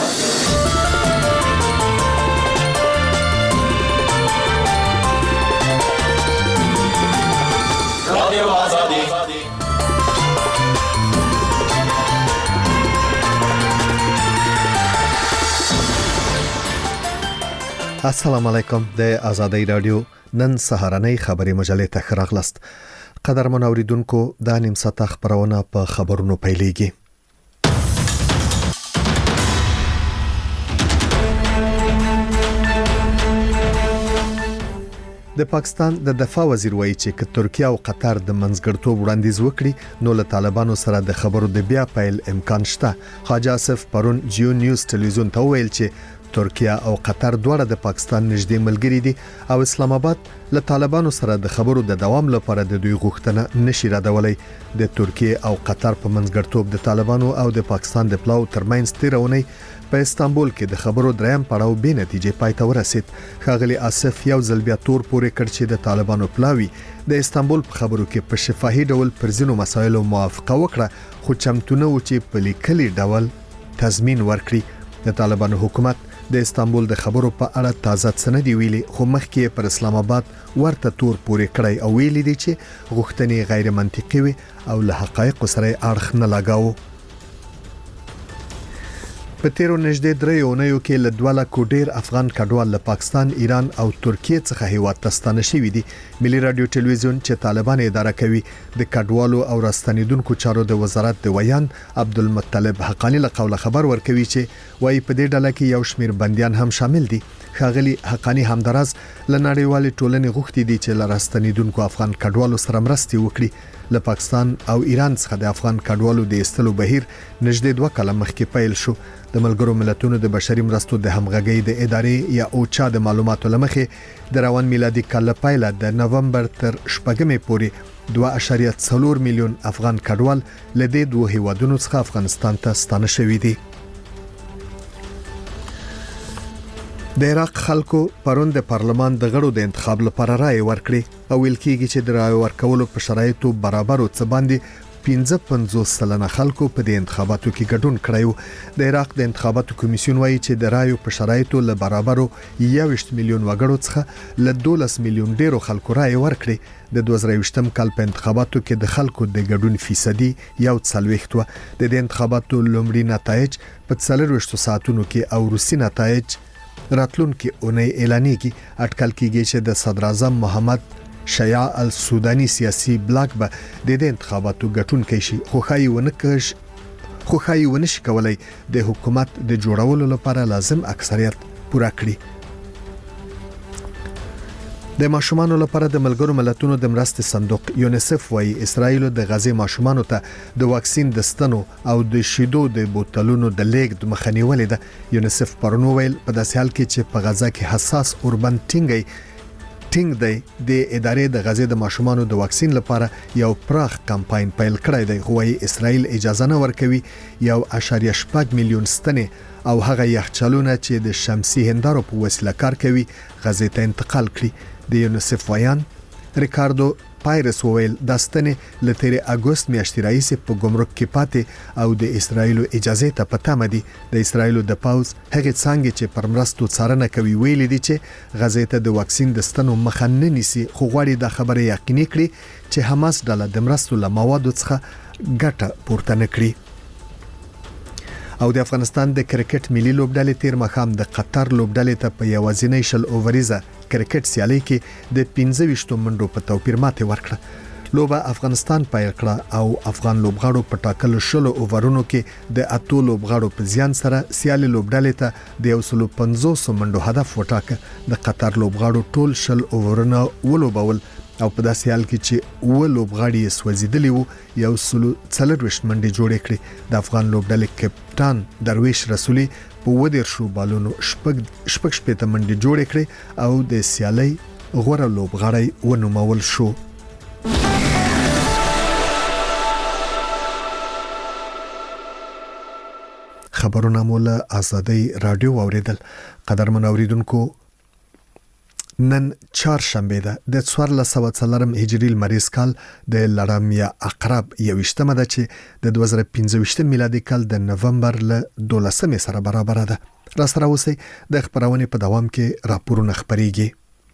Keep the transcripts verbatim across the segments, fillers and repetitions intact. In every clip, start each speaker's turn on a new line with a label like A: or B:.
A: رادیو آزادی.
B: السلام علیکم. د آزادی رادیو نن سهارنۍ خبري مجلې ته خراغلست. قدرمن اوریدونکو د نیم ساعت خبرونه په خبرونو پیلېږي. د پاکستان د دفاع وزیر وایي چې ک ترکیه او قطر د منځګړتوب وړاندیز وکړي نو له طالبانو سره د خبرو د بیا پیل امکان شته. حاجی اسف پرون جیو نیوز ټلویزیون ته ویل چې ترکیه او قطر دواړه د پاکستان نږدې ملګري دي او اسلام آباد له طالبانو سره د خبرو د دوام لپاره د دوی غوښتنه نشي ردولای. د ترکیه او قطر په منځګړتوب د طالبانو او د پاکستان د پلاو ترمنځ تیرونی په استانبول کې د خبرو دریم پړاو به نتیجې پای ته ورسید. خاغلی اسف یو ځل بیا تور پورې کړ چې د طالبانو پلاوی د استانبول په خبرو کې په شفاهي ډول پر ځینو مسایلو موافقه وکړه، خو چمتونه و چې په لیکلي ډول تضمین ورکړي. د طالبانو حکومت د استانبول د خبرو په اړه تازه څه دی ویلي، خو مخکې پر اسلام آباد ورته تور پورې کړی او ویلي دي چې غوښتنې غیر منطقي وي او له حقایق سره اړخ نه لګاوه. په تیرو نږدې درې اونیو کې له دوه لکو ډیر افغان کډوال له پاکستان، ایران او ترکیه څخه هیواد ته ستانه شوي دي. ملي رادیو ټلویزیون چې طالبان اداره کوي د کډوالو او راستنیدونکو چارو د وزارت د ویان عبدالمطلب حقانی له قوله خبر ورکوي چې وايي په دې ډله کې یو شمیر بنديان هم شامل دي. خاغلی حقانی همدراز له نړیوال ټولنې غوښتي دي چې له راستنیدونکو افغان کډوالو سره مرستې وکړي. له پاکستان او ایران څخه د افغان کډوالو د ایستلو بهیر نږدې دوه کاله مخکې پیل شو. د ملګرو ملتونو د بشري مرستو د همغږۍ د ادارې یا اوچا د معلوماتو لمخې د روان میلادي کال پیله د نومبر تر شپږمې پورې دوه اعشاریه څلور میلیون افغان کډوال له دې دوه هیوادونو څخه افغانستان ته ستانه شوي دي. د عراق خلکو پرون د پارلمان د غړو د انتخاب لپاره رائے ورکړي او ویل کېږي چې د رائے ورکولو په شرایطو برابر او څه باندې پنځه پنځوس سلنه خلکو په دې انتخاباتو کې ګډون کړی. د عراق د انتخاباتو کمیسیون وایي چې د رائے په شرایطو له برابرو یوویشت میلیون وګړو څخه له دولس میلیون ډیرو خلکو رائے ورکړي. د دوه زره یوویشتم کال په انتخاباتو کې د خلکو د ګډون فیصدي یو څلوېښت و. د دې انتخاباتو لومړي نتایج په څلوېښت ساعتونو کې او روسي نتایج راتلونکي اونۍ اعلانېږي. اټکل کېږي چې د صدر اعظم محمد شیع السودانی سیاسي بلاک به د دې انتخاباتو ګټونکی شي، خو خایي ونکش خو خایي ونشي کولای د حکومت د جوړولو لپاره لازم اکثریت پوره کړي. د ماشومانو لپاره د ملګرو ملتونو د مرستې صندوق یونیسف وايي اسرایل د غزې ماشومانو ته د واکسین د ستنو او د شیدو د بوتلونو د لیږد مخنیوي ده. یونیسف پرونو ویل په داسې حال کې چې په غزا کې حساس اوربند ټینګي ټینګ دی د ادارې د غزې د ماشومانو د واکسین لپاره یو پراخ کمپاین پیل کړی دی. خو وايي اسرایل اجازه نه ورکوي یو اعشاریه شپږ میلیون ستنې او هغه یخچالونه چې د شمسي هندارو په وسیله کار کوي غزې ته انتقال کړي. د یونیسف ویان ریکاردو پایرس وویل د ستنې له تیر اگست میاشتې راهیسې په ګمرک کې پاتې او د اسرایل اجازه ته پته مدي. د اسرایل د پاوز هغه څنګه چې پر مرستو څارنه کوي ویل دي چې غزې ته د واکسین د ستنو مخه نه نیسي، خو غواړي د خبره یقیني کړي چې حماس ډله د مرستو له موادو څخه ګټه پورته نه کړي. او د افغانستان د کرکټ ملي لوبډلې تیر مخام د قطر لوبډلې ته په یوازینۍ شل اووریزه کرکټ سیالي کې د پنځه ویشت منډو په توپیر ماته ورکړه. لوبه افغانستان پیل کړه او افغان لوبغاړو په ټاکلو شلو اوورونو کې د اتو لوبغاړو په زیان سره سیالي لوبډلې ته د یو سل پنځوس منډو هدف وټاکه. د قطر لوبغاړو ټول شل اوورونه ولوبول او په داسې حال کې چې و لوبغاړي سوځیدلی وو یو سل څلرویشت منډې جوړې کړې. د افغان لوبډلې کپټان درویش رسولي په ودیر شو بالونو شپږ شپږ شپږ منډې جوړې کړې او د سیالي غوړه لوبغاړی ونومول شو. خبرونه مولا آزادی رادیو اوریدل. قدرمن اوریدونکو نن چهارشنبه ده د څوارلس سوه څلورم هجري لمریز کال د لړم یا عقرب یویشتمه ده چې د دوه زره پنځه ویشتم میلادي کال د نومبر له دولسمې سره برابر ده. را سره اوسئ د خبرونې په دوام کې راپورونه خپرېږي.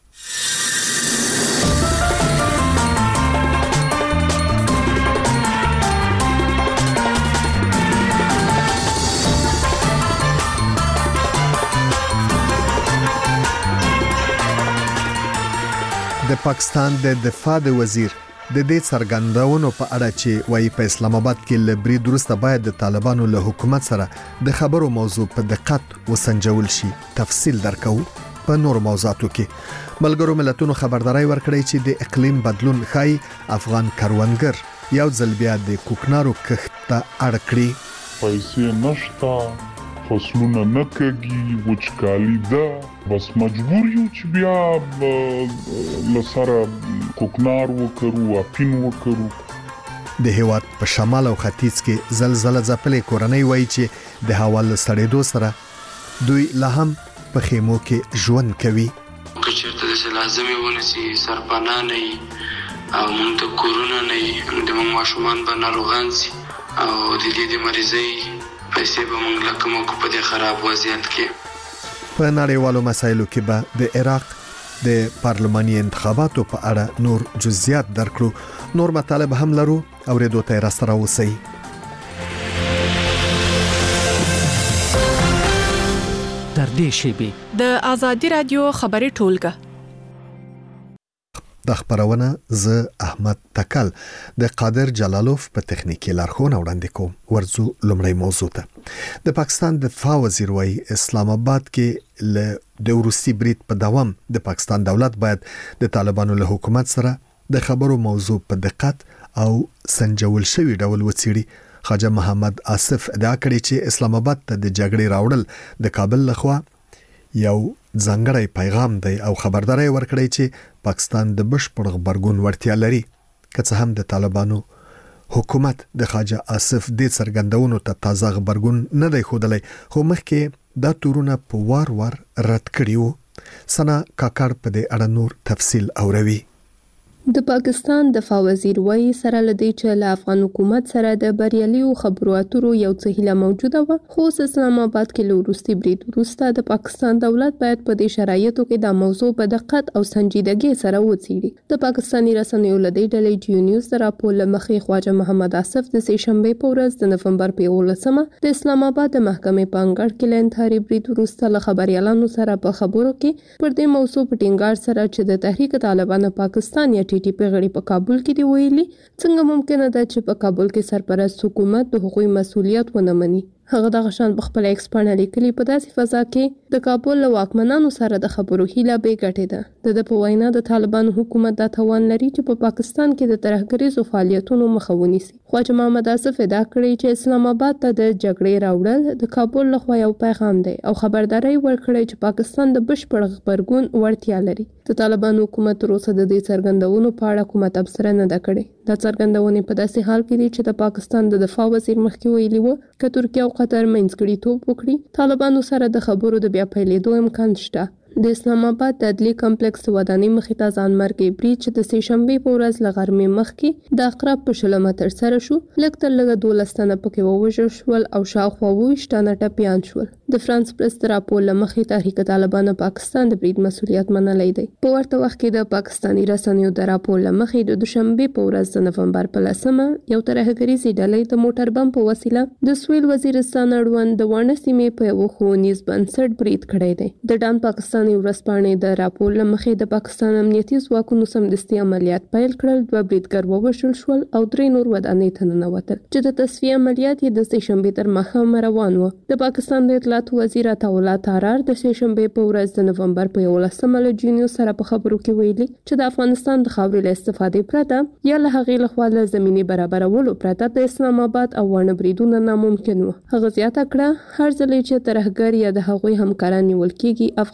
B: د پاکستان د دفاع د وزیر د دې څرګندونو په اړه چې وايي په اسلام آباد کې له برید وروسته باید د طالبانو له حکومت سره د خبرو موضوع په دقت وسنجول شي تفصیل درکو. په نور موضوعاتو کې ملګرو ملتونو خبرداري ورکړې چې د اقلیم بدلون ښايي افغان کروندګر یو ځل بیا د کوکنارو کښت ته اړ کړي.
C: پیسې نشته، فصلونه نه کېږي، وچکالي ده، بس مجبور یو چې بیا لسره کوکنار وکړو، اپین وکړو.
B: د هیواد په شمال او ختیځ کې زلزلہ ځپلې کورنۍ وایي چې د هوا له سړېدو سره دوی لا هم په خیمو کې ژوند کوي.
D: که چېرته داسې لازمې ونسي سرپناه نه وي او موږ ته کورونه نه وي، نو د موږ ماشومان به ناروغان سي او د دې د مریضۍ پیسې به موږ له کومه کو په دې خراب وضعیت کې.
B: په نړیوالو مسایلو کې به د عراق د پارلماني انتخاباتو په اړه نور جزئیات درکړو. نور مطالب هم لرو، اورېدو ته را سره اوسئ.
E: در دې شیبې
F: د آزادي رادیو خبري ټولګه
B: د خبرونه ز احمد تکل د قادر جلالوف په تخنیکی لارښوونه وړاندې کوم. ورځو لومړی موضوع ته. د پاکستان د دفاع وزیر وايي اسلام آباد کې له د روسي برید په دوام د پاکستان دولت باید د طالبانو له حکومت سره د خبرو موضوع په دقت او سنجول شوی ډول وڅېړي. خواجه محمد آصف ادعا کړې چې اسلام آباد ته د جګړې راوړل د کابل لخوا یو ځانګړی پیغام دی او خبرداري ورکړی چې پاکستان د بشپړ غبرګون وړتیا لري. که څه هم د طالبانو حکومت د خواجه آصف د څرګندونو ته تازه غبرګون نه دی ښودلی، خو مخکې دا تورونه په وار وار رد کړي وو. سنا کاکړ په دې اړه نور تفصیل اوروي.
G: د پاکستان دفاع وزیر وایي سره لدی چې له افغان حکومت سره د بریالیو خبرو اترو یو څه هیله موجوده و، خو اسلام آباد کې له وروستي برید وروسته د پاکستان دولت باید په دې شرایطو کې دا موضوع په دقت او سنجیدګۍ سره وڅېړي. د پاکستاني رسنیو له دې ډلې جیو نیوز د راپور له مخې خواجه محمد آصف د سې شنبې په ورځ د نومبر په یولسمه د اسلام آباد د محکمې په انګړ کې له انتحاري برید وروسته له خبريالانو سره په خبرو کې پر دې موضوع په ټینګار سره چې د تحریک طالبان پاکستان یا ټي ټي پی غړي په کابل کې دی ویلي څنګه ممکنه ده چې په کابل کې سرپرست حکومت د حقوقي مسؤلیت ونه مني. هغه د غشان په خپل ایکس باندې لیکلي په داسې فضا کې د کابل له واکمنانو سره د خبرو هیله بې ګټې ده. د په وینا د طالبانو حکومت دا توان لري چې په پا پاکستان کې د ترهګریزو فعالیتونو مخه ونیسي. خواجه محمد آصف ادعا کړې چې اسلام آباد ته د جګړې راوړل د کابل لخوا یو پیغام دی او خبرداري ورکړې چې پاکستان د بشپړ غبرګون وړتیا لري. د طالبانو حکومت روسه د دې څرګندونو په اړه کومه تبصره نه ده کړې. دا څرګندونې په داسې حال کې دي چې د پاکستان د دفاع وزیر مخکې ویلي و چې ترکیه او قطر منځګړیتوب وکړي، طالبانو سره د خبرو د بیا پیلېدو امکان شته. د اسلام آباد د عدلي کمپلیکس ودانۍ مخې ته ځانمرګي برید چې د سې شنبې په ورځ له غرمې مخکې د عقرب په شلمه ترسره شو، لږ تر لږه دولس تنه پکې ووژل شول او شاوخوا اوویشت تنه ټپیان شول. د فرانس پریس د راپور له مخې تحریک طالبان پاکستان د برید مسؤلیت منلی دی. په ورته وخت کې د پاکستاني رسنیو د راپور له مخې د دوشنبې په ورځ د نومبر په لسمه یو ترهګریزې ډلې د موټر بم په وسیله د سویل وزیرستان اړوند د واڼه سیمې په یو ښوونیز بنسټ برید کړی دی. د ډان پاکستان ورځپاڼې د راپور له مخې د پاکستان امنیتي ځواکونو سمدستي عملیات پیل کړل، دوه بریدګر ووژل شول او درې نور ودانۍ ته ننوتل چې د تصفیې عملیات یې د سې شنبې تر ماښامه روان و. د پاکستان د اطلاعاتو وزیر عطاالله تارار د سې شنبې په ورځ د نومبر په یولسمه له جیو نیوز سره په خبرو کې ویلي چې د افغانستان د خاورې له استفادې پرته یا له هغې لخوا له زمینې برابرولو پرته د اسلام آباد او واڼه بریدونه ناممکن و. هغه زیاته کړه هر ځل چې ترهګر یا د هغوی همکاران نیول کېږي افغان اتباع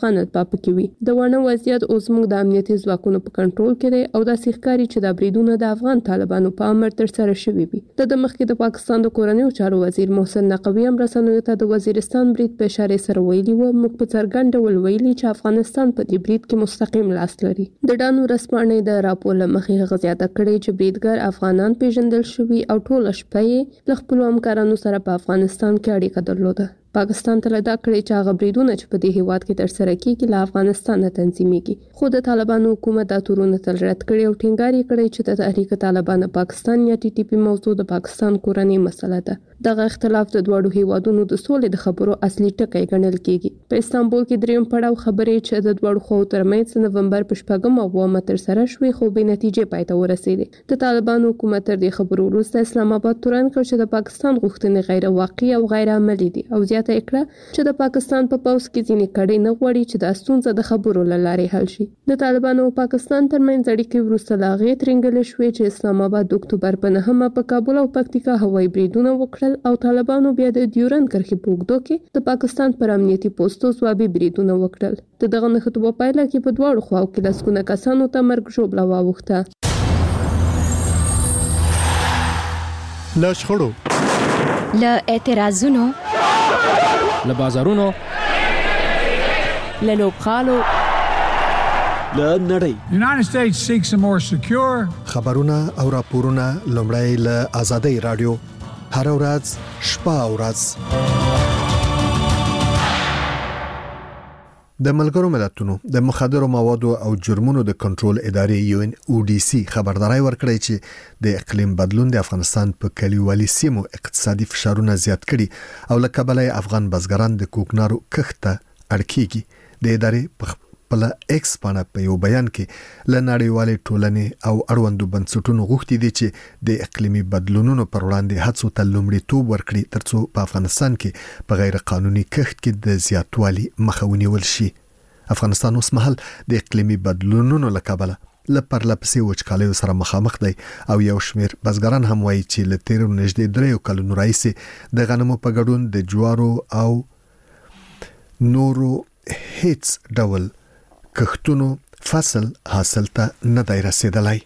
G: پکې وي. د ونه وضعیت اوس موږ د امنیتي ځواکونو په کنټرول کې دی او دا ښکاري چې د بریدونو د افغان طالبانو په امر تر سره شوي وي. د مخکې د پاکستان د کورنیو چارو وزیر محسن نقوی هم رسنیو ته د وزیرستان برید په اشاره سره ویلي و موږ په څرګند ډول ویلي چې افغانستان په دې برید کې مستقیم لاس لري. د ډانو رسمانې د راپور له مخې هغه زیاته کړې چې بریدګر افغانان پیژندل شوي او ټول شپه یې له خپلو همکارانو سره په افغانستان کې اړیکه درلوده. پاکستان ته دا کړی چې هغه بریدونه چې په دې هیواد کې تر سره کیږي له افغانستان نه تنظیمېږي. خو د طالبانو حکومت دا تورونه تل رد کړي او ټینګار یې کړی چې د تحریک طالبان پاکستان یا ټي ټي پی موضوع د پاکستان کورنۍ مسله ده. دغه اختلاف د دوړو هیوادونو د سولې د خبرو اصلي ټکی ګڼل کیږي. په استانبول کې دریم پړاو خبرې چې د دوړو خو ترمنځ نومبر په شپږم او اوومه تر سره شوې خو به نتیجې پای ته ورسېدې. د طالبانو حکومت تر دې خبرو وروسته اسلام آباد تورن کړ چې د پاکستان غوښتنې غیر واقعي او غیر عملي دي او زیاته کړه چې د پاکستان په پوز کې ځینې کړي نه غواړي چې د ستونزې د خبرو لارې حل شي. د طالبانو او پاکستان ترمنځ اړیکې وروسته لا غیر ترنګل شوې چې اسلام آباد د اکتوبر په نهمه په کابل او پکتیکا هوایي بریدونه وکړل او طالبانو بیا د ډیورند کرښې په اوږدو کې د پاکستان پر امنیتي پوسټو ځوابي بریدونه وکړل. د دغه نښتو په پایله کې په دواړو خواو کې لسګونه کسانو ته مرګ ژوبله واوښته.
B: له شخړو
H: له اعتراضونو
E: له بازارونو
F: له لوبغالو
E: له نړۍ
I: The United States seeks a more secure
B: خبرونه او راپورونه لومړی له آزادۍ رادیو هر ورځ شپه او ورځ د ملګرو ملتونو د مخدرو موادو او جرمونو د کنټرول ادارې یو ان او ډي سي خبرداري ورکړې چې د اقلیم بدلون د افغانستان په کلیوالي سیمو اقتصادي فشارونه زیات کړي او له کبله افغان بزګران د کوکنارو کښت اړ کیږي. د ادارې په خپل ایکس باندې په یو بیان کې له نړیوالې ټولنې او اړوندو بنسټونو غوښتي دي چې د اقلیمي بدلونونو پر وړاندې هڅو ته لومړیتوب ورکړي ترڅو په افغانستان کې په غیر قانوني کښت کې د زیاتوالي مخه ونیول شي. افغانستان اوس مهال د اقلیمي بدلونونو له کبله له پرلپسې وچکالیو سره مخامخ دی او یو شمیر بزګران هم وایي چې له تیرو نږدې دریو کلونو راهیسې د غنمو په ګډون د جوارو او نورو هیڅ ډول کښتونو فصل حاصل ته نه دی رسیدلی.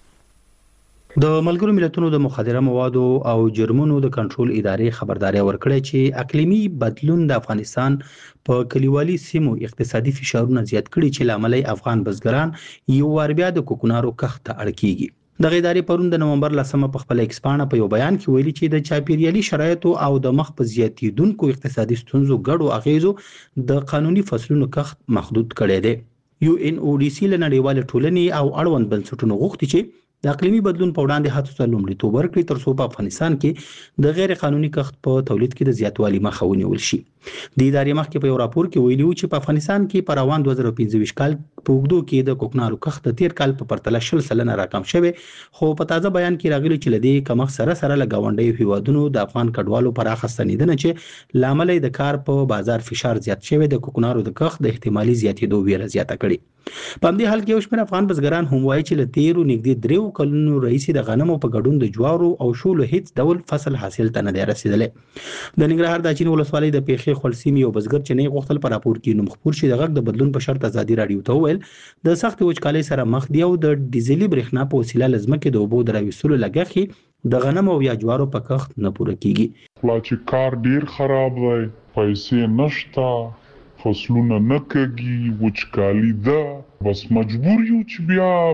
J: د ملګرو ملتونو د مخدره موادو او جرمونو د کنټرول ادارې خبرداري ورکړې چې اقلیمي بدلون د افغانستان په کلیوالي سیمو اقتصادي فشارونه زیات کړي چې لامل افغان بزګران یو وار بیا د کوکنارو کښت ته اړ کیږي. د ادارې پرون د نومبر لسمه په خپل ایکسپانه په یو بیان کې ویلي چې د چاپیریالي شرایطو او د مخ په زیاتیدونکو اقتصادي ستونزو ګډو اغیزو د قانوني فصلونو کښت محدود کړی دی. یو ان او ډي سي له نړیوال ټولنې او اړوند بنسټونو غوښتي چې د اقلیمي بدلون په وړاندې هڅو ته لومړیتوب ورکړي ترڅو په افغانستان کې د غیر قانوني کښت په تولید کې د زیاتوالي مخه ونیول شي. د ادارې مخکې په یو راپور کې ویلي و چې په افغانستان کې په روان دوه زره پنځه کال په اوږدو کې د کوکنارو کښت د تیر کال په پرتله شل سلنه راکم شوی خو په تازه بیان کې راغلی چې لدی کمښت سره سره له ګاونډیو هیوادونو د افغان کډوالو پراخه ستنیدنه چې لامل د کار په بازار فشار زیات شوی د کوکنارو د کښت د احتمالي زیاتېدو ویره زیاته کړي. په همدې حال کې یو شمېر افغان بزګران هم وایي چې له تیرو نږدې دریو کلونو راهیسې د غنمو په ګډون د جوارو او شولو هیڅ ډول فصل حاصل ته نه دی رسیدلی. د ننګرهار د اچین ولسوالۍ د پیښې خلسیمې یو بزګر چې نه غوښتل په راپور کې نوم خپور شي د غږ د بدلون په شرط ازادي رادیو ته وویل د سخت وچکالۍ سره مخ دی او د ډیزلي برېښنا په وسیله لزمکه د اوبو د راویستلو لګښت د غنمو او یا جوارو په کښت نه پوره کیږي.
C: لا چې کار ډیر خراب دی، پیسې نشته، فصلونه نه کېږي، وچکالي ده، بس مجبور یو چې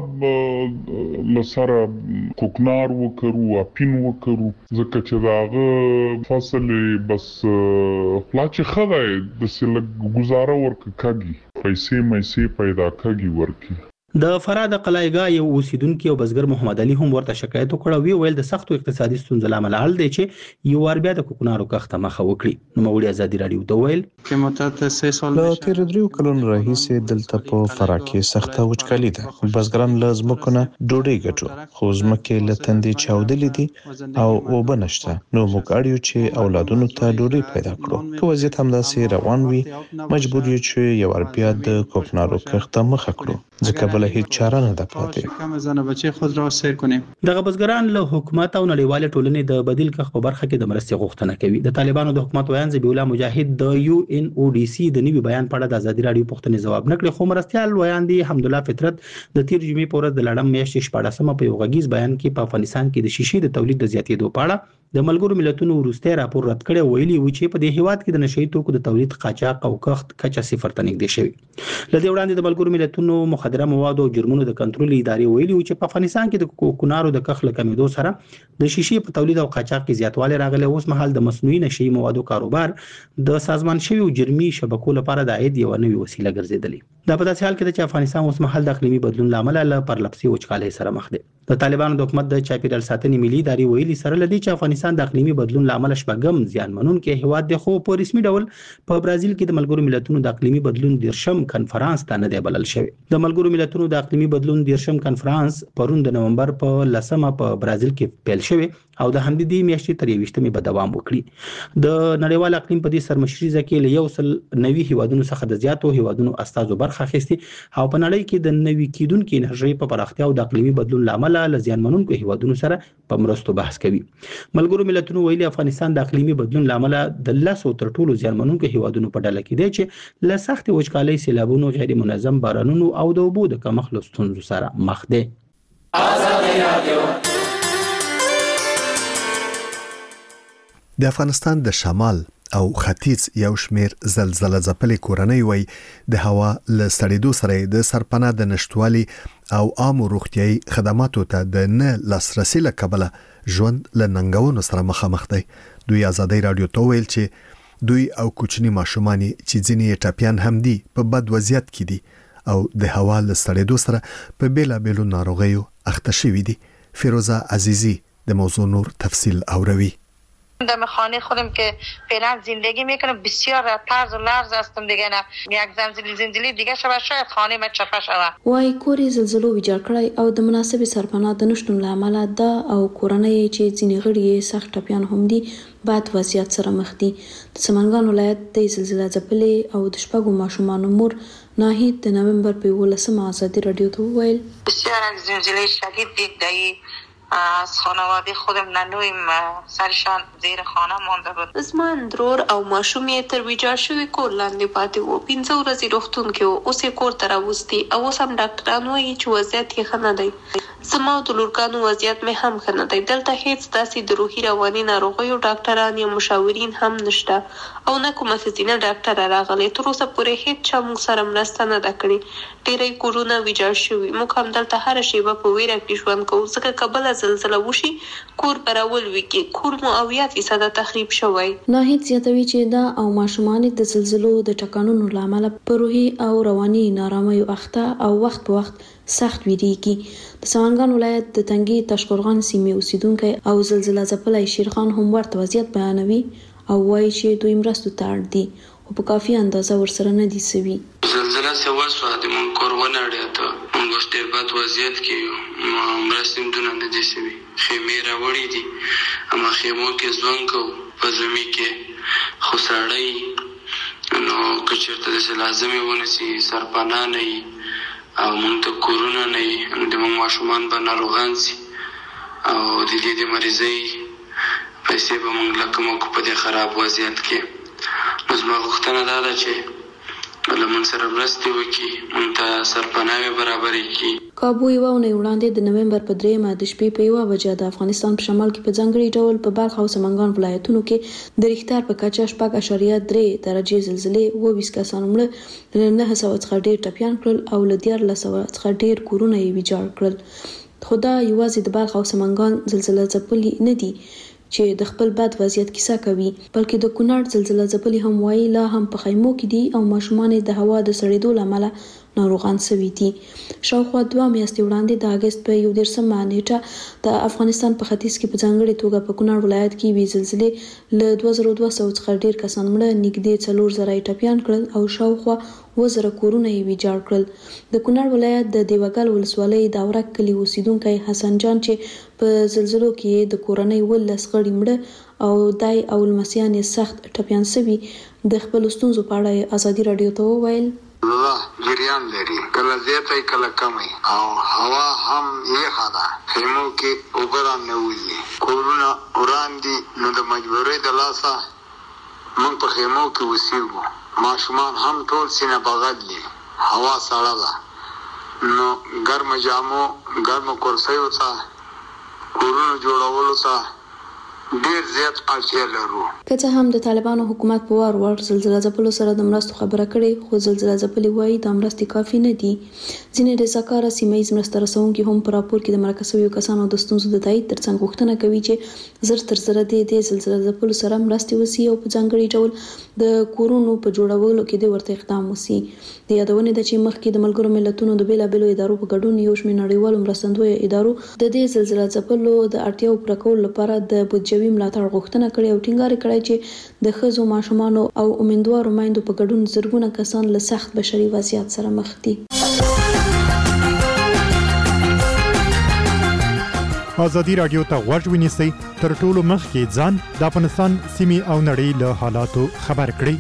C: بیا لسره کوکنار وکړو، اپین وکړو، ځکه چې د هغه فصل بس لا چې ښه دی داسې لږ ګزاره ورکړه کېږي، پیسې میسې پیدا کېږي ورکړي.
J: د فراه د قلعهګاه یو اوسیدونکي او بزګر محمد علي هم ورته شکایت وکړ او ویل د سختو اقتصادي ستونزو لامل حل دی چې یو وار بیا د کوکنارو کښت مخه وکړي. نو موړي ازادي رادیو ته ویل
K: له تیر دریو کلونو راهیسې دلته په فراه کې سخته وچکالي ده. بزګران له ځمکو نه ډوډۍ ګټو خو ځمکې له تندې چاودلې دي او اوبه نشته. نو موږ اړ یو چې اولادونو ته ډوډۍ پیدا کړو. که وضعیت همداسې روان وي مجبور یو چې یو وار بیا د کوکنارو کښت مخه کړو. ځکه بل هیڅ چاره نه ده پاتې.
H: کم زنه بچي خود را سیر کنیم.
J: دغه بزګران له حکومت او نړیوال ټولنې د بدیل کښ په برخه کې د مرستې غوښتنه کوي. د طالبانو د حکومت ویان ذبیح الله مجاهد د یو ان او ډي سي د نوي بیان په اړه د ازادي رادیو پوښتنې ځواب نکړي، خو مرستيال ویان دي حمدالله فطرت د تیر جمعې په ورځ د لړم میاشتې شپاړسمه په یو غږیز بیان کې په افغانستان کې د شیشې د تولید د زیاتېدو په اړه د ملګرو ملتونو وروستي راپور رد کړی، ویلي و چې په دې هیواد کې د نشئی توکو د تولید قاچاق او کښت کچه صفر ته نږدې شوی. لدې وړاندې د ملګرو ملتونو مخدره مواد او جرمونو د کنټرول ادارې ویلي و چې په افغانستان کې د کوکنارو د کښت لکمېدو سره د شیشې په تولید او قاچاق کې زیاتوالی راغلی. اوس مهال د مصنوعي نشئی موادو کاروبار د سازمان شوی جرمي شبکو لپاره د عاید یو نوې وسیله ګرځېدلې. دا په داسې حال کې چې افغانستان اوس مهال د اقلیمي بدلون لامل له پرلپسې وچکالۍ سره مخ دی. د طالبانو د حکومت د چاپیریال ساتنې ملي ادارې ویلي سره لدی چې افغانستان د اقلیمي بدلون لامل شپږم زیانمنونکي هیواد دی، خو په رسمي ډول په برازیل کې د ملګرو ملتونو د اقلیمي بدلون دیرشم کنفرانس ته نه دی بلل شوی. د ملګرو ملتونو د اقلیمي بدلون دیرشم کنفرانس پرون د نومبر په لسمه په برازیل کې پیل شوی او د همدې دې میاشتې تر یوویشتمې به دوام وکړي. د نړیوال اقلیم په دې سرمشري ځکه له یو سل نوي هیوادونو څخه د زیاتو هیوادونو استازو برخه اخیستي او په نړۍ کې د نوي کیدونکو انرژي په پراختیا او د اقلیمي بدلون لامل له زیانمنونکو هیوادونو سره په مرستو بحث کوي. ملګرو ملتونو ویلي افغانستان د اقلیمي بدلون لامل د لاسو تر ټولو زیانمنونکو هیوادونو په ډله کې دی چې له سخت وچکالۍ، سیلابونو، غیر منظم بارانونو او د اوبو د کمښت له ستونزو سره مخ دی.
A: آزادي رادیو
B: د افغانستان د شمال او ختیځ یو شمیر زلزلہ ځپلې کورنۍ وای د هوا له سړېدو سره د سرپناه د نشټوالي او عامو روغتيایي خدماتو ته د نه لاسرسي له کبله ژوند له ننګونو سره مخامخ دی. دوی آزادي رادیو ته ویل چې دوی او کوچني ماشومان چې ځینې ټاپیان هم دي په بد وضعیت کې دي او د هوا له سړېدو سره په بیلابېلو ناروغیو اخته شوي دي. فیروزه عزیزی د موضوع نور تفصیل اوروي.
L: در خانه خودم که فعلا زندگی میکنم بسیار طرز و لرز هستم دیگه، نه یک زلزله زندگی دیگه شوه شاید خانه ما چپه شوه.
M: وای کوري زلزلو ویجاړ کړی او د مناسبې سرپناه د نشټون له امله دا او کورنۍ چې ځینې غړي سخت ټپیان هم دي بد وضعیت سره مخ دي. د سمنګان ولایت د زلزلہ ځپلې او د شپږو ماشومانو مور ناهید د نومبر په ولسمه آزادي رادیو ته وویل
L: بسیار زلزله شدید دید دایی از خانواده خودم ننویم سرشان زیر خانه مانده بود.
G: زما اندرور او ماشوم یې تر ویجاړ شوي کور لاندې پاتې وو. پنځه ورځې روغتون کې وو، اوس یې کور ته راوستي او اوس هم ډاکټران وایي چې وضعیت یې ښه نه دی. زما او د لورګانو وضعیت مې هم ښه نه دی. دلته هیڅ داسې د روحي رواني ناروغیو ډاکټران یا مشاورین هم نشته او نه کومه ښځینه ډاکټره راغلی. تر اوسه پورې هیڅ چا موږ سره مرسته نه ده کړې. ډېری کورونه ویجاړ شوي. موږ هم دلته هره شیبه په ویره کې ژوند کوو ځکه که بله زلزله وشي کور به راولویږي. کور مو اویا فیصده تخریب شوی.
M: ناهید زیاتوي چې دا او ماشومان د زلزلو د ټکانونو له امله په روحي او رواني نارامیو اخته او وخت په وخت سخت ویریږي. د سمنګان ولایت د تنګي تاشقرغان سیمې اوسیدونکي او زلزلہ ځپلی شیرخان هم ورته وضعیت بیانوي او وایي چې دوی مرستو ته اړ دي او په کافي اندازه ورسره نه دي سوي.
D: زلزلہ څه وشوه د مونږ کور ونړېد، مونږ اوس ډېر بد وضعیت کې یو، مرستې هم دونه نه دي سوي. خیمې راوړي دي اما خیمو کې ژوند کوو په ژمي کې، خو سړی نو که چېرته داسې لازمې ونیسي سرپناه نه وي او مونږ ته کورونه نه وي نو د مونږ ماشومان به ناروغان سي او د دې د مریضۍ پیسې به مونږ له کومه کو په دې خراب وضعیت کې. نو زما غوښتنه دا ده چې له مونږ سره مرستې وکړي، مونږ ته سرپناهې برابرې کړي.
M: کابو یوه اونۍ وړاندې د نومبر په درېیمه د شپې په یوه بجه د افغانستان په شمال کې په ځانګړي ډول په بلخ او سمنګان ولایتونو کې د ریختار په کچه شپږ اعشاریه درې درجې زلزلې اووه ویشت کسان مړه، له نهه سوه څخه ډېر ټپیان کړل او له دیارلس سوه څخه ډېر کورونه یې ویجاړ کړل. خو دا یوازې د بلخ او سمنګان زلزلہ ځپلي نه دي چې د خپل بد وضعیت کیسه کوي، بلکې د کونړ زلزلہ ځپلي هم وایي لا هم په خیمو کې دي او ماشومان د هوا د سړېدو له امله ناروغان سوي دي. شاوخوا دوه میاشتې وړاندې د اګست په یوولسمه نیټه د افغانستان په ختیځ کې په ځانګړې توګه په کونړ ولایت کې یوې زلزلې له دوه زره دوه سوه څخه ډېر کسان مړه، نږدې څلور زره یې ټپیان کړل او شاوخوا اووه زره کورونه یې ویجاړ کړل. د کونړ ولایت د دیوګل ولسوالۍ د اورک کلي اوسیدونکی حسن جان چې په زلزلو کې د کورنۍ ولس غړي مړه او دای او لمسیان یې سخت ټپیان سوي، د خپل ستونزو په اړه ازادي رادیو ته وویل
N: الله جریان لري. کله کله زیاته کله کمه او هوا هم یخه ده خیمو کې اوبه را نوځي کورونه وران دي نو د مجبورۍ د لاسه موږ په خیمو کې اوسېږو ماشومان هم ټول سینه بغل دي هوا سړه ده نو ګرمه جامو ګرمه کرسیو ته کورونو جوړولو ته ډیر زیات اړتیا لرو.
M: که څه هم د طالبانو حکومت په وار وار زلزلہ ځپلو سره د مرستو خبره کړې خو زلزلہ ځپلې وایي د مرستې کافي نه دي. ځینې رضاکاره سیمه ییز مرسته رسونکي هم په راپور کې د مرکه شویو کسانو د ستونزو د تایید ترڅنګ غوښتنه کوي چې زر تر زره دې د زلزلہ ځپلو سره مرستې وسی او په ځانګړي ډول د کورونو په جوړولو کې د ورته اقدام وسی. د یادونې د چې مخکې د ملګرو ملتونو د بیلابېلو ادارو په ګډون یو شمېر نړیوالو مرستندویه ادارو د دې زلزلہ ځپلو د اړتیاو پوره کولو لپاره د بودیجوي ملاتړ غوښتنه کړې او ټینګار کړی چې د ښځو ماشومانو او امیندوارو میندو په ګډون زرګونه کسان له سخت بشري وضعیت سره مخ دي.
O: ازادي راډیو ته غوږ ونیسئ تر ټولو مخکې ځان د افغانستان سیمې او نړۍ له حالاتو خبر کړئ.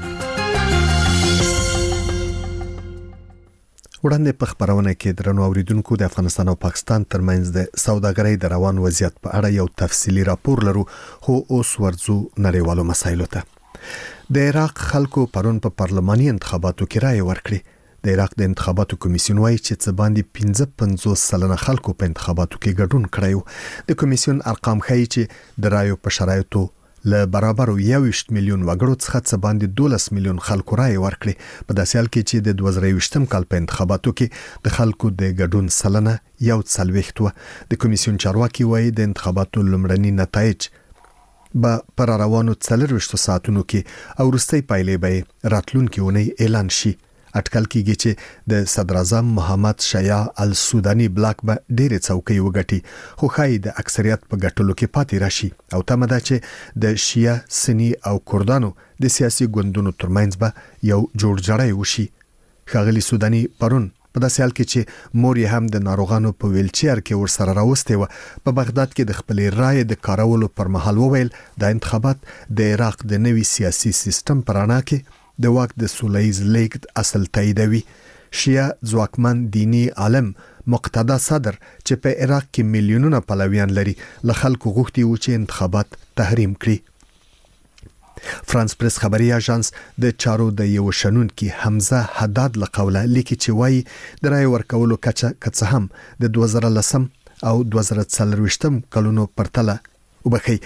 B: وړاندې په خبرونه کې درنو اوریدونکو د افغانستان او پاکستان ترمنځ د سوداګرۍ د روان وضعیت په اړه یو تفصیلی راپور لرو خو اوس ورځو نړیوالو مسایلو ته. د عراق خلکو پرون په پارلماني انتخاباتو کې رائے ورکړه. د عراق د انتخاباتو کمیسیون وايي چې څه باندې پنځه پنځوس سلنه خلکو په انتخاباتو کې ګډون کړی. د کمیسیون ارقام ښیي چې د رایو په شرایطو له برابر یوویشت میلیون وګړو څخه څه باندې دولس میلیون خلکو رائے ورکړي. په داسې حال کې چې د دوه زره یوویشتم کال په انتخاباتو کې د خلکو د ګډون سلنه یو څلوېښت و. د کمیسیون چارواکي وايي د انتخاباتو لومړني نتایج به پر روانو څلرویشت ساعتونو کې او وروستۍ پایلې به راتلونکي اونۍ اعلان شي. اټکل کېږي چې د صدر اعظم محمد شیع السوداني بلاک به ډېرې څوکۍ وګټي خو ښایي د اکثریت په ګټلو کې پاتې راشي او تمه ده چې د شیعه سني او کردانو د سیاسي ګوندونو ترمنځ به یو جوړجاړی وشي. ښاغلي سوداني پرون په داسې حال کې چې مور یې هم د ناروغانو په ویلچیر کې ورسره راوستې و په بغداد کې د خپلې رایې د کارولو پر مهال وویل دا انتخابات د عراق د نوي سیاسي سیستم پر اړه کې د واک د سولهییز لیګ اصل تاییدوي. شیعه ځواکمن دینی عالم مقتدا صدر چې په عراق کې میلیونونه پلویان لري له خلکو غوښتي و چې انتخابات تحریم کړي. فرانس پریس خبري اژانس د چارو د یو شنونکي حمزه حداد له قوله لیکي چې وایي د رای ورکولو کچه کڅه هم د دوه زره لسم او دوه زره څلرویشتم کلونو پرتله وبخي.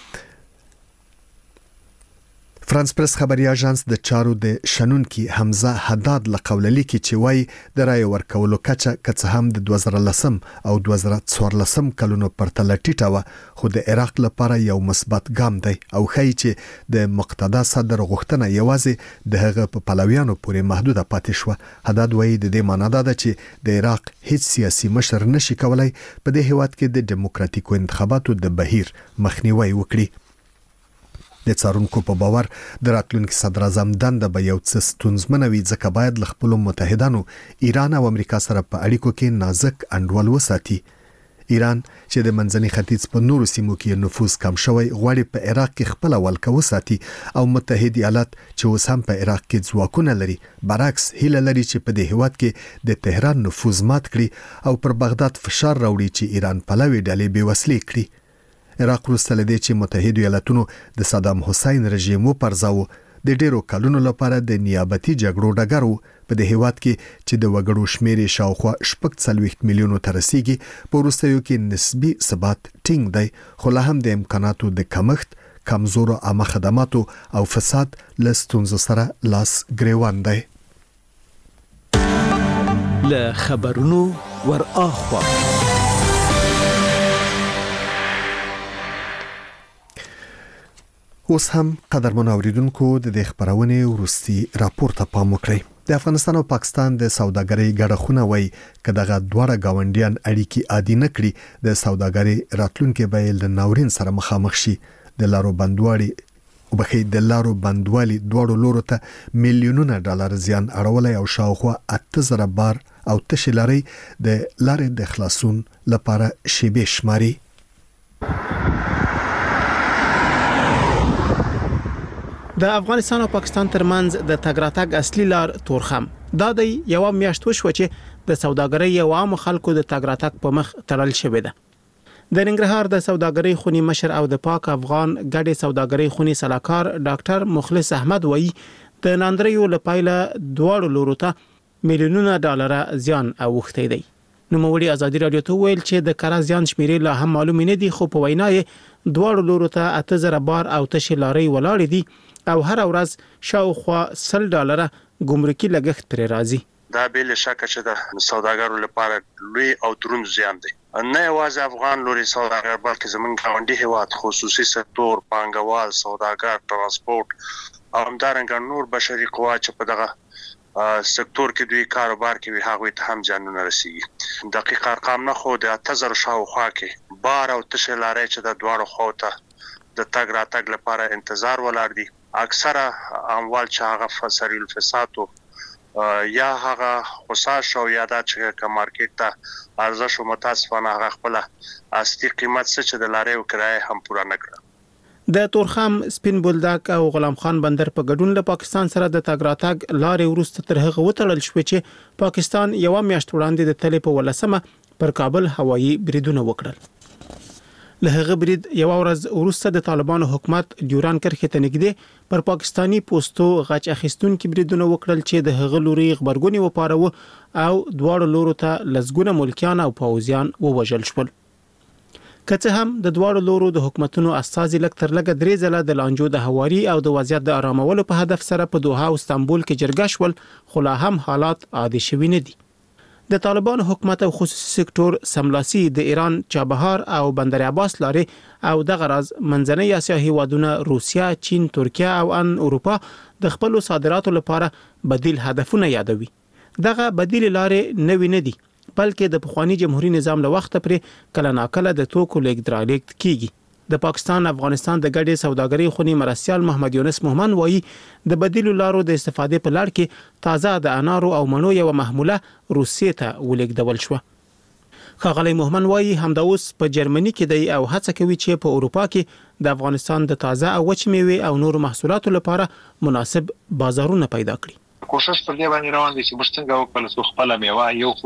B: فرانس پریس خبري اژانس د چارو د شنونکي حمزه حداد له قوله لیکي چې وایي د رای ورکولو کچه کڅه هم د دوه زره لسم او دوه زره څوارلسم کلونو پرتله ټیټه و خو د عراق لپاره یو مثبت ګام دی او ښایي چې د مقتدا صدر غوښتنه یوازې د هغه په پلویانو پورې محدوده پاتې شوه. حداد وایي د دې معنی دا ده چې د عراق هیڅ سیاسي مشر نشي کولای په دې هیواد کې د دیموکراتیکو انتخاباتو د بهیر مخنیوي وکړي. د څارونکو په باور د راتلونکي صدر اعظم دنده به یو څه ستونزمنه وي ځکه باید له خپلو متحدانو ایران او امریکا سره په اړیکو کې نازک انډول وساتي. ایران چې د منځني ختیځ په نورو سیمو کې نفوذ کم شوی غواړي په عراق کې خپل ولکه وساتي او متحد ایالات چې اوس هم په عراق کې ځواکونه لري برعکس هیله لري چې په دې هیواد کې د تهران نفوذ مات کړي او پر بغداد فشار راوړي چې ایران پلوي ډلې بې وسلې کړي. عراق وروسته له دې چې متحد ایالاتونو د صدام حسین رژیم وپرځاوه د ډیرو کلونو لپاره د نیابتي جګړو ډګر و. په دې هیواد کې چې د وګړو شمیر شاوخوا شپږ څلوېښت میلیونو ته رسیږي په وروستیو کې نسبي ثبات ټینګ دی خو لا هم د امکاناتو د کمښت کمزورو عامه خدماتو او فساد له ستونزو سره لاس ګریوان دی.
E: له خبرونو ور اخوا
B: اوس هم قدرمن اوریدونکو د دې خبرونه ورستي راپور ته پام وکړئ. د افغانستان او پاکستان د سوداګرۍ ګډه خونه وای کداغه دواړه گاونډیان اړیکې عادي نه کړي د سوداګرۍ راتلونکي به له ناورین سره مخامخ شي. د لارو بندوالي وبخې د لارو بندوالي دواړو لورو ته میلیونونه ډالر زیان اړولای او شاوخوا اته زره بار او تشې لاري د لارې د خلاصون لپاره شیبې شماري.
P: د افغانستان او پاکستان ترمنځ د تګ راتګ اصلي لار تورخم دا د یو میاشت وشو چې د سوداګرۍ او عام خلکو د تګ راتګ په مخ تړل شوې ده. د ننګرهار د سوداګرۍ خونی مشر او د پاک افغان ګډې سوداګرۍ خونی سلاکار ډاکټر مخلص احمد وایي د ناندریو لپاره دواړو لورو ته میلیونونه ډالر زیان اوښتی دی. نو موړي ازادي رادیو ته ویل چې د کار زیان شمیرې لا هم معلوم نه دي، خو په وینا یې دواړو لورو ته اته زره بار او تشې لارې ولاړې دي او هر ورځ شاوخوا سل ډالر ګمرکي لګښت پر راځي.
Q: دا بیل شکه چې د سوداګرو لپاره لوی او دروند زیان دی. نه یوازې افغان لوري سوداګر بلکې زمونږ ګاونډي هیواد خصوصي سکتور، پانګوال، سوداګر، ترانسپورت او همدارنګه نور بشري قوا چې په دغه سکتور کې دوی کاروبار کوي هغه ته هم ځانونه رسیږي. دقیق ارقام نه خو د اته زره شاوخوا کې بار او تشې لارې چې د دواړو خواو ته د تګ راتګ لپاره انتظار ولاړ دي. اکثره اموال چې هغه فسری الفساد یا هغه خصاص او یا د چې مارکیټ ته ارزش او متاسفانه هغه خپل اصلي قیمت څه چې د لارې او کرایه هم پوره نه کړ.
P: د تورخم، سپین بولدک او غلام خان بندر په ګډون له پاکستان سره د تګ راتګ لارې وروسته تر هغه وتړل شو چې پاکستان یو میاشت وړاندې د تلې په ولسمه پر کابل هوایي بریدونه وکړل. له هغه برید یو ورځ وروسته د طالبانو حکومت ډیوران کرښې ته نږدې پر پاکستانی پوسټو غچ اخیستونکو بریدونه وکړل چې د هغه لوري خبرګونی وپاروه او دواړو لورو ته لزګونه ملکیان او پوځیان ووژل شول. که څه هم د دواړو لورو د حکومتونو استازي لک تر لګ درې ځله د لانجو د هواري او د وضعیت د آرامولو په هدف سره په دوحه او استانبول کې جرګه شول، خو لا هم حالات عادي شوي نه دي. د طالبانو حکومت او خصوصي سکتور سملاسي د ایران چابهار او بندر عباس لارې او د غرض منځنۍ اسیا هیوادونه روسیا، چین، ترکیه او ان اروپا د خپل صادراتو لپاره بدیل هدفونه یادوي. دغه بدیل لارې نوې نه دي، بلکې د پخوانی جمهوریت نظام له وخت پرې کله ناکله د توکو لیږد رالېږد کیږي. د پاکستان افغانستان د ګډې سوداګرۍ خونی مرستيال محمد یونس مومن وایي د بدیلو لارو د استفادې په لړ کې تازه د انارو او مڼو یو محموله روسیې ته ولېږدول شو. ښاغلی مومن وایي همدا اوس په جرمني کې دی او هڅه کوي چې په اروپا کې د افغانستان د تازه او وچ میوې او نور محصولاتو لپاره مناسب بازارونه پیدا کړي.
R: کوشش پر دې باندې روان دي چې موږ څنګه وکړو چې خپل میوه یو خو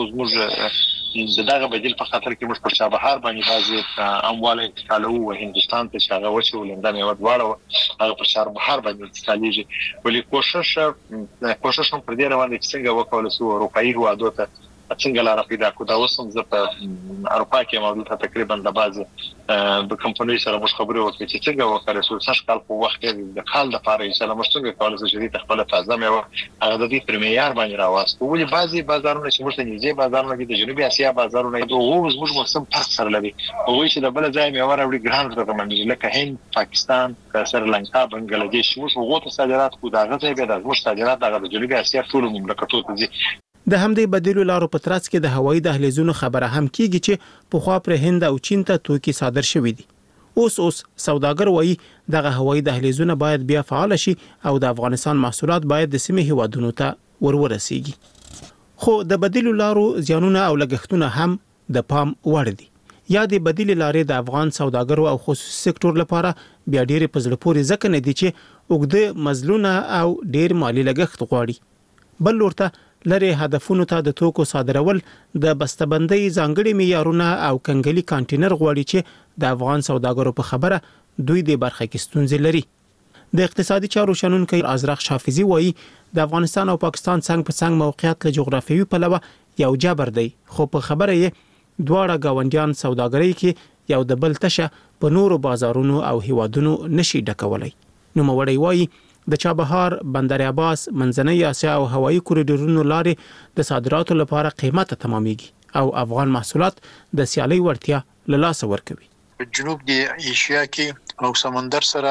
R: موږ دغه بدیل په خاطر کې موږ پر چابهار باندې بازي اموال انتقالو او هندستان ته شغه وچه ولنده میوه دواړه هغه پر چابهار باندې انتقالیږي. ولی کوشش کوشش هم پر دې روان دي چې څنګه وکړو چې اروپאי هوادو ته څنګه لار پیدا کړو. دا وسم زه په اروپا کې موجود تقریبا د بازي د کمپنۍ سره مش خبرې وکړې چې څنګه وکړو چې څه کال په وخت کې د خال د پاره چې له مشتګ کولای شي چې خپل تازه میوه هغه د دې پرمیار باندې راوستو. ولې بعضي بازارونه چې موږ ته نږدې بازارونه دي د جنوبي اسیا بازارونه دي او موږ موسم فرق سره لري او چې د بل ځای میوه راوړي ګران رقم باندې لکه هند، پاکستان، سریلانکا، بنگلاديش موږ وګورو صادرات کو دا غځي به د موږ صادرات د جنوبي اسیا ټول مملکتو ته دي.
P: د همدې بدیلو لارو په ترڅ کې د هوایي دهلیزونو خبره هم کیږي چې په خوا پر هند او چین ته توکي صادر شوي دي. اوس اوس سوداګر وایي دغه هوایي دهلیزونه باید بیا فعال شي او د افغانستان محصولات باید د سیمې هیوادونو ته ورورسیږي. خو د بدیلو لارو زیانونه او لګښتونه هم د پام وړ دي. یا د بدیل لارې د افغان سوداګرو او خصوصي سکتور لپاره بیا ډېر په زړه پورې ځکه نه دي چې اوږده مزلونه او ډېر مالی لګښت غواړي. بل ورته لري هدفونو ته د توکو صادرول د بسته‌بندۍ ځانګړي معیارونه او کنګلي کانټینر غواړي چې د افغان سوداګرو په خبره دوی د برخه کې ستونزې لري. د اقتصادي چارو شنونکي ازرق شافعي وایي د افغانستان او پاکستان څنګ په څنګ موقعیت له جغرافیوي پلوه یو جبر دی، خو په خبره یې دواړه گاونډیان سوداګرۍ کې یو د بل تشه په نورو بازارونو او هیوادونو نشي ډکولای. نو موړی وایي د چابهار، بندر عباس، منځنۍ اسیا او هوایي کوریډورونو لارې د صادراتو لپاره قیمته تمامېږي او افغان محصولات د سیالي وړتیا له لاسه ورکوي.
S: جنوب د ایشیا کې او سمندر سره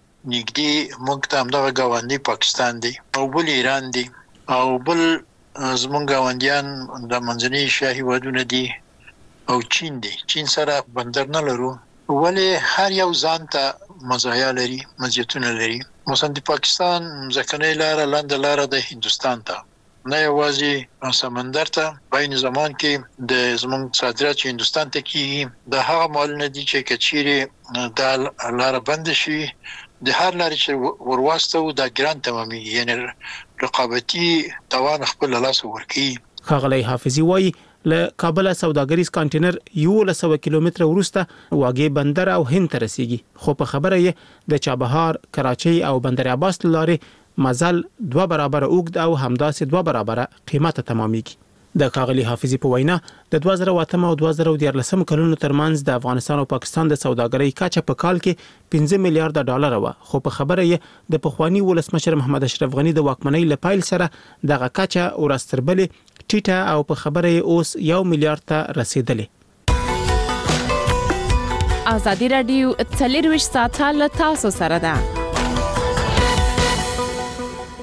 S: نږدې موږ ته همدغه ګاونډي پاکستان دی او بل ایران دی او بل زمونږ ګاونډیان د منځنۍ ایشیا هیوادونه دي او چین دی. چین سره بندر نه لرو ولی هر یو ځان ته مزایا لري، مزیتونه لري. مثلا د پاکستان ځکنۍ لاره لاندې لاره د هندستان ته نه یوازې سمندر ته بین زمان کې د زمونږ صادرات چې هندستان ته کیږي د هغه مالونه دي چې کچيري د لاره بند شي د هر لارې چې ورواستو د ګران تمامي یعنی رقابتي توان خپل لاس ورکی
P: ښاغلی حافظي وایي له کابل سوداګریز کانټینر یو لسو کیلومتر وروسته واګې بندر او هند ته رسیږي خو په خبره یې د چابهار کراچۍ او بندر عباس لارې مزل دوه برابر اوږد او همداسې دوه برابر قیمته تمامېږي. د ښاغلي حافظي په وینا د دوه زره اووه او دوه زره دیارلس کلونو ترمنځ د افغانستان او پاکستان د سوداګرۍ کچه په کال کې پنځه میلیارډ ډالر و خو په خبره یې د پخوانی ولسمشر محمد اشرف غنی د واکمنۍ لپایل سره دغه کچه ورستربلې ټیټه او په خبره یې اوس یو میلیارډ ته رسیدلې.
F: ازادي رادیو څلور ویشت ساعته له تاسو سره ده.